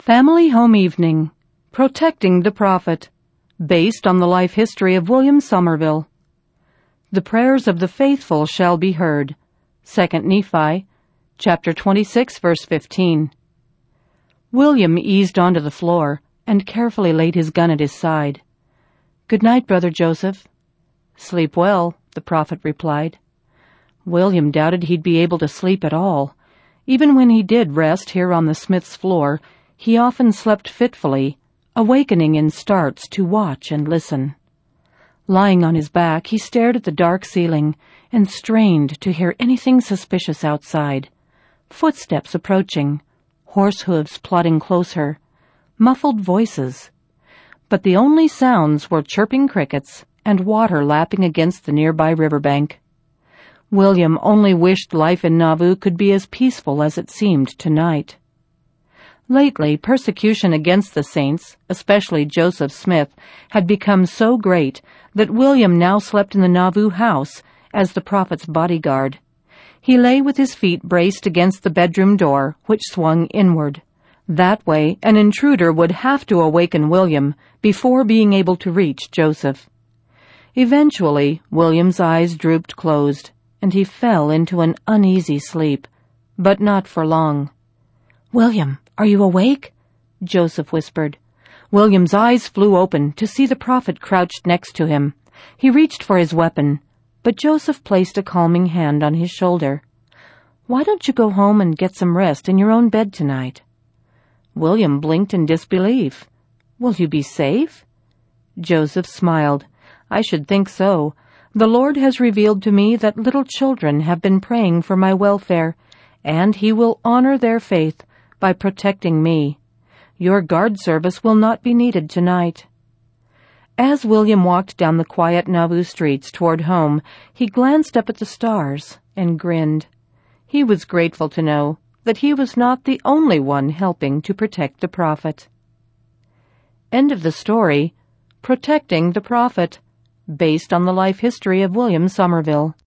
Family Home Evening, Protecting the Prophet, based on the life history of William Somerville. The prayers of the faithful shall be heard. 2 Nephi, chapter 26, verse 15. William eased onto the floor and carefully laid his gun at his side. "Good night, Brother Joseph." "Sleep well," the prophet replied. William doubted he'd be able to sleep at all. Even when he did rest here on the smith's floor, he often slept fitfully, awakening in starts to watch and listen. Lying on his back, he stared at the dark ceiling and strained to hear anything suspicious outside. Footsteps approaching, horse hooves plodding closer, muffled voices. But the only sounds were chirping crickets and water lapping against the nearby riverbank. William only wished life in Nauvoo could be as peaceful as it seemed tonight. Lately, persecution against the saints, especially Joseph Smith, had become so great that William now slept in the Nauvoo house as the prophet's bodyguard. He lay with his feet braced against the bedroom door, which swung inward. That way, an intruder would have to awaken William before being able to reach Joseph. Eventually, William's eyes drooped closed, and he fell into an uneasy sleep, but not for long. "William, are you awake?" Joseph whispered. William's eyes flew open to see the prophet crouched next to him. He reached for his weapon, but Joseph placed a calming hand on his shoulder. "Why don't you go home and get some rest in your own bed tonight?" William blinked in disbelief. "Will you be safe?" Joseph smiled. "I should think so. The Lord has revealed to me that little children have been praying for my welfare, and He will honor their faith by protecting me. Your guard service will not be needed tonight." As William walked down the quiet Nauvoo streets toward home, he glanced up at the stars and grinned. He was grateful to know that he was not the only one helping to protect the prophet. End of the story, Protecting the Prophet, based on the life history of William Somerville.